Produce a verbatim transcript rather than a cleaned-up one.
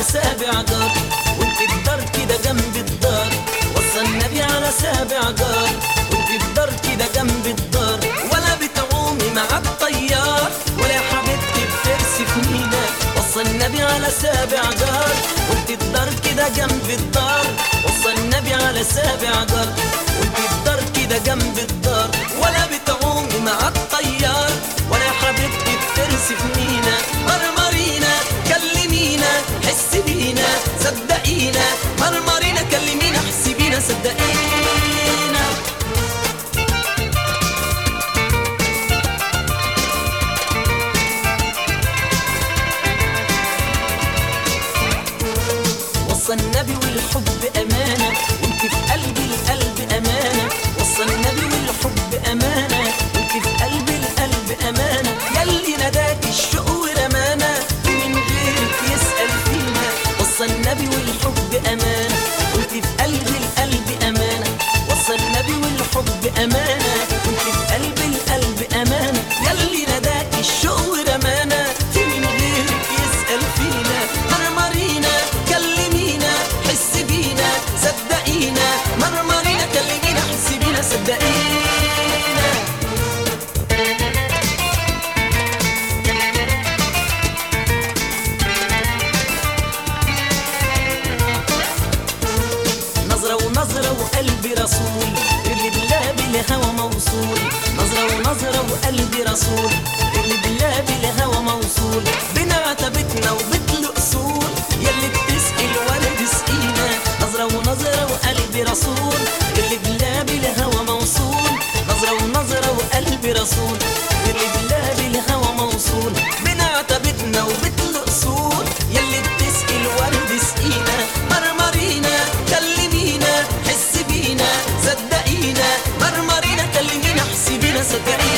سابع جار، وانت الدار كده جنب الدار. وصى النبي على سابع جار، وانت الدار كده جنب الدار. ولا بتعومي مع الطيار، ولا يا حبيبتي بترسي في مينا. وصى النبي على سابع جار، وانت الدار كده جنب الدار. وصى النبي على سابع جار، وانت الدار كده جنب الدار. ولا بتعومي مع الطيار، ولا يا حبيبتي بترسي في مينا. مرمرينا كلمينا حس بينا صدقينا، مرمرينا كلمينا حس بينا صدقينا. وصى النبي والحب أمانة، وانت في قلبي القلب أمانة. وصى النبي والحب أمانة، وانت في قلبي القلب أمانة. ياللي ناداك الشوق ورمانا، من غيرك يسأل فينا. وصى النبي والحب أمانة، وانت في قلبي القلب أمانة. وصى النبي والحب أمانة، وانت في قلبي القلب أمانة. ياللي ناداك الشوق ورمانا، من غيرك يسأل فينا. مرمرينا كلمينا حس بينا صدقينا، مرمرينا كلمينا حس بينا صدقينا. نظرة ونظرة وقلبي رسول، اللي بالله بالهوى موصول. نظرة ونظرة وقلبي رسول، اللي بالله بالهوى موصول. بنعتبتنا وبتلق أصول، يلي بتسقي الورد سقينا. نظرة ونظرة وقلبي رسول، اللي بالله بالهوى موصول. نظرة ونظرة وقلبي رسول، اللي بالله بالهوى موصول. بنعتبتنا وبتلق أصول، يلي بتسقي الورد سقينا. مرمرينا كلمينا حس بينا صدقينا، مرمرينا كلمينا حس بينا صدقينا.